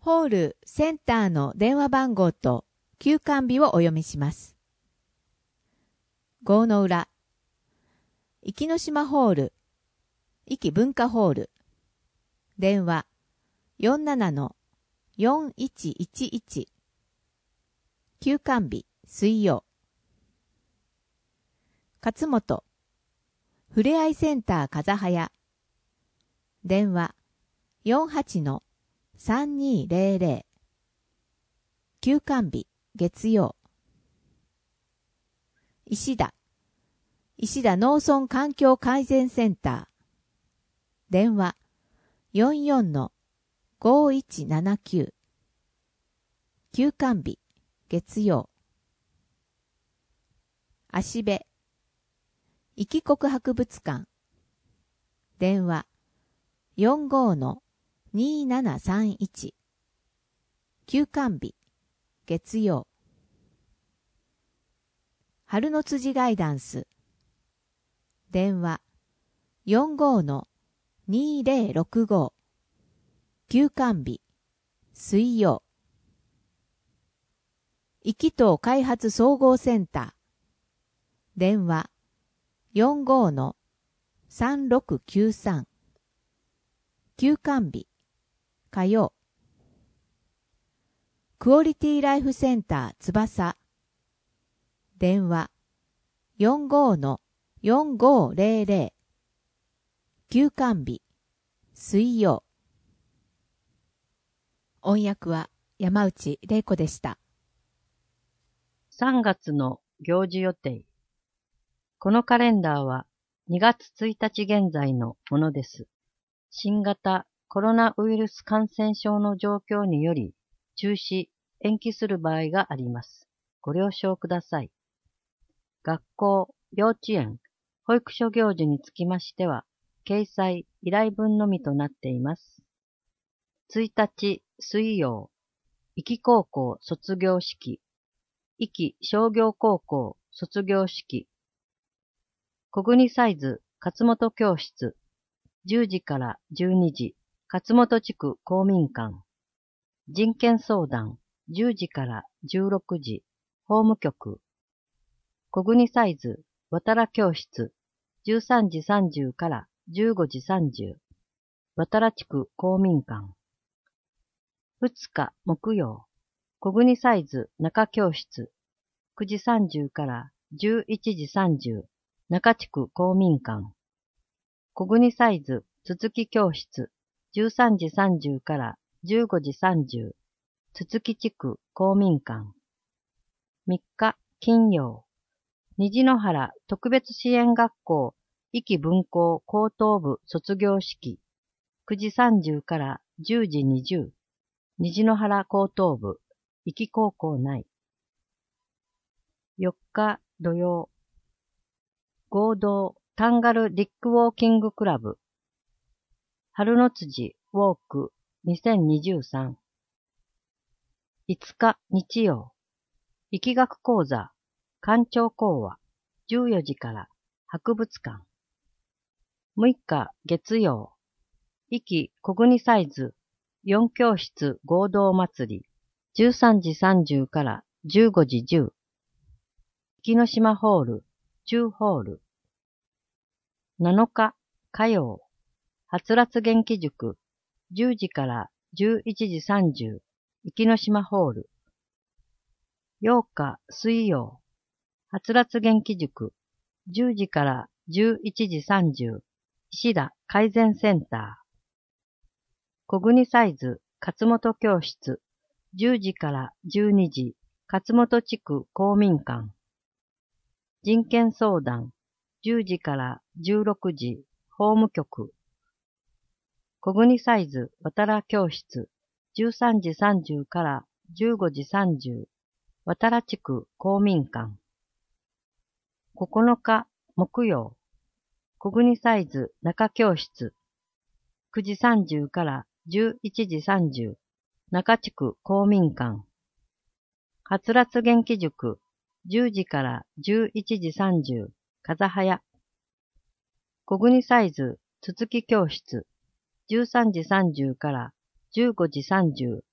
ホールセンターの電話番号と休館日をお読みします。郷の浦、壱岐島ホール、壱岐文化ホール、電話 47-4111、休館日水曜。勝本、ふれあいセンター風早、電話 48-3200、休館日月曜。石田農村環境改善センター、電話 44-5179、休館日月曜。芦部壱岐国博物館、電話 45-2731、休館日月曜。春の辻ガイダンス、電話 45-2065、休館日水曜。壱岐島開発総合センター、電話 45-3693、休館日火曜。クオリティライフセンター翼、電話 45-4500、休館日水曜。音訳は山内玲子でした。 3月の行事予定。このカレンダーは2月1日現在のものです。新型コロナウイルス感染症の状況により中止、延期する場合があります。ご了承ください。学校、幼稚園、保育所行事につきましては、掲載依頼文のみとなっています。1日水曜、壱岐高校卒業式、壱岐商業高校卒業式、小国サイズ勝本教室、10時から12時、勝本地区公民館、人権相談、10時から16時、法務局、小国サイズ渡良教室、13時30から15時30、渡良地区公民館、2日木曜、小国サイズ中教室、9時30から11時30、中地区公民館。小国サイズつき教室、13時30から15時30、つき地区公民館。3日金曜、虹の原特別支援学校壱岐分校高等部卒業式、9時30から10時20、虹の原高等部壱岐高校内。4日土曜、合同タンガルディックウォーキングクラブ、春の辻ウォーク2023。5日日曜、疫学講座、館長講話、14時から博物館。6日月曜、壱岐小国サイズ4教室合同祭り、13時30から15時10。壱岐島ホール、中ホール。7日火曜、はつらつ元気塾、10時から11時30、壱岐島ホール。8日水曜、はつらつ元気塾、10時から11時30、石田改善センター。小国サイズ勝本教室、10時から12時、勝本地区公民館。人権相談、10時から16時、法務局。小国サイズ渡良教室、13時30から15時30、渡良地区公民館。9日木曜、小国サイズ中教室、9時30から11時30、中地区公民館。はつらつ元気塾、10時から11時30、風早。小国サイズつき教室、13時30から15時30、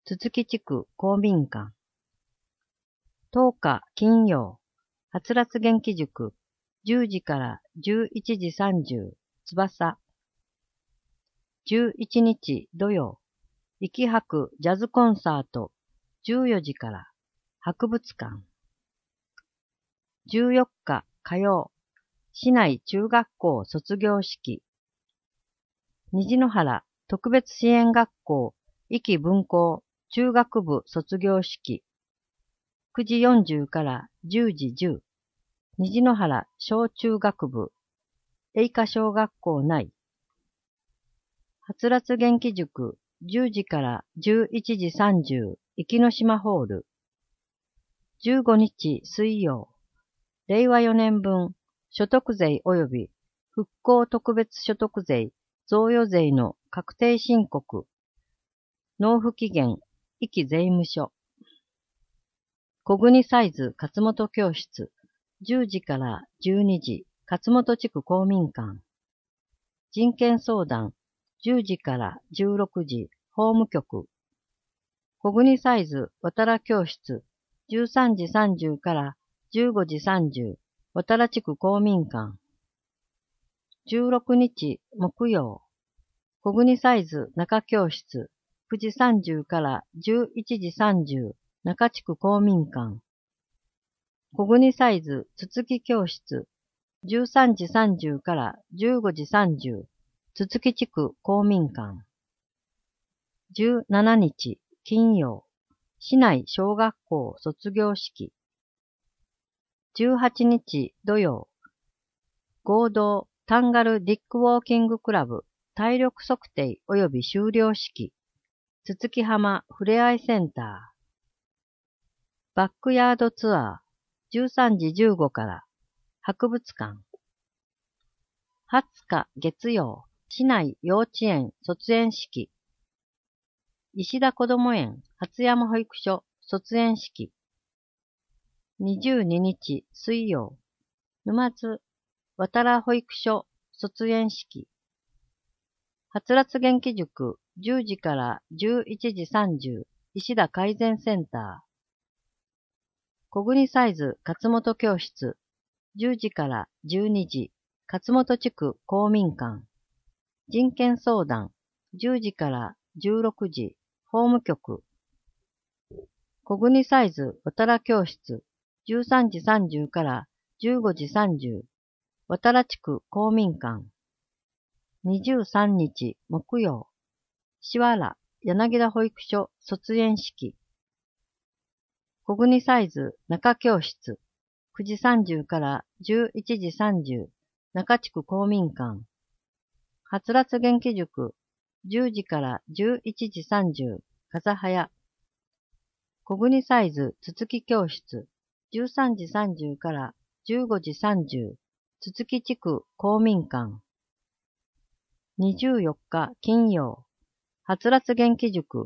つつき地区公民館。10日金曜、はつらつ元気塾、10時から11時30、翼。11日土曜、いきはくジャズコンサート、14時から、博物館。14日火曜、市内中学校卒業式。虹の原特別支援学校、壱岐分校中学部卒業式。9時40から10時10。虹の原小中学部、栄華小学校内。はつらつ元気塾、10時から11時30、壱岐島ホール。15日水曜、令和4年分、所得税及び復興特別所得税、贈与税の確定申告。納付期限、壱岐税務署。小国サイズ勝本教室、10時から12時、勝本地区公民館。人権相談、10時から16時、法務局。小国サイズ渡良教室、13時30から15時30、渡良地区公民館。16日木曜、小国サイズ中教室、9時30から11時30、中地区公民館。小国サイズつつき教室、13時30から15時30、つつき地区公民館。17日金曜、市内小学校卒業式。18日土曜、合同タンガルディックウォーキングクラブ体力測定及び修了式。つつき浜ふれあいセンター。バックヤードツアー13時15から博物館。20日月曜、市内幼稚園卒園式。石田こども園初山保育所卒園式。22日水曜、沼津渡良保育所卒園式。はつらつ元気塾10時から11時30、石田改善センター。小国サイズ勝本教室10時から12時、勝本地区公民館。人権相談10時から16時、法務局。小国サイズ渡良教室13時30から15時30、渡良地区公民館。23日木曜、しわら柳田保育所卒園式。小国サイズ中教室9時30から11時30、中地区公民館。はつらつ元気塾10時から11時30、風早。小国サイズつつき教室13時30から15時30、つつき地区公民館。24日金曜、はつらつ元気塾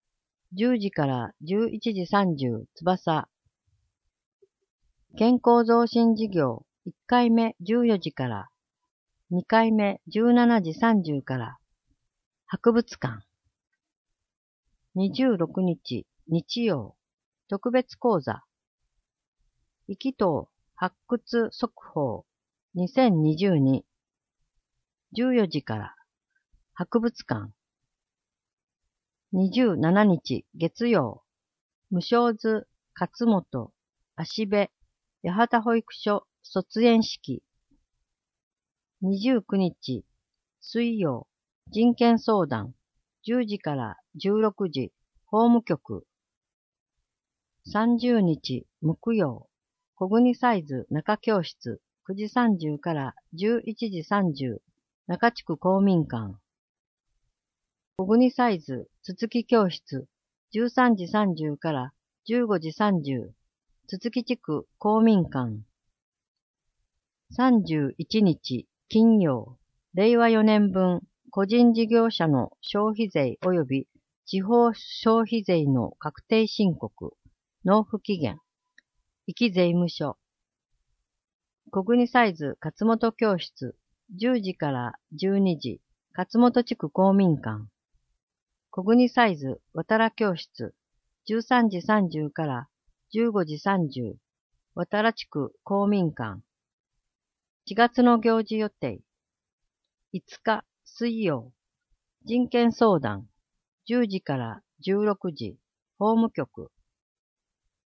10時から11時30、翼。健康増進事業1回目14時から、2回目17時30から、博物館。26日日曜、特別講座。壱岐島発掘速報2022。14時から、博物館。27日月曜、無償図勝本、芦部、八幡保育所卒園式。29日水曜、人権相談10時から16時、法務局。30日木曜、小国サイズ中教室9時30から11時30、中地区公民館。小国サイズつつき教室13時30から15時30、つつき地区公民館。31日金曜、令和4年分個人事業者の消費税及び地方消費税の確定申告、納付期限、壱岐税務署。小国サイズ勝本教室10時から12時、勝本地区公民館。 小国サイズ、渡良教室、13時30から15時30、渡良地区公民館。4月の行事予定。5日、水曜、人権相談、10時から16時、法務局。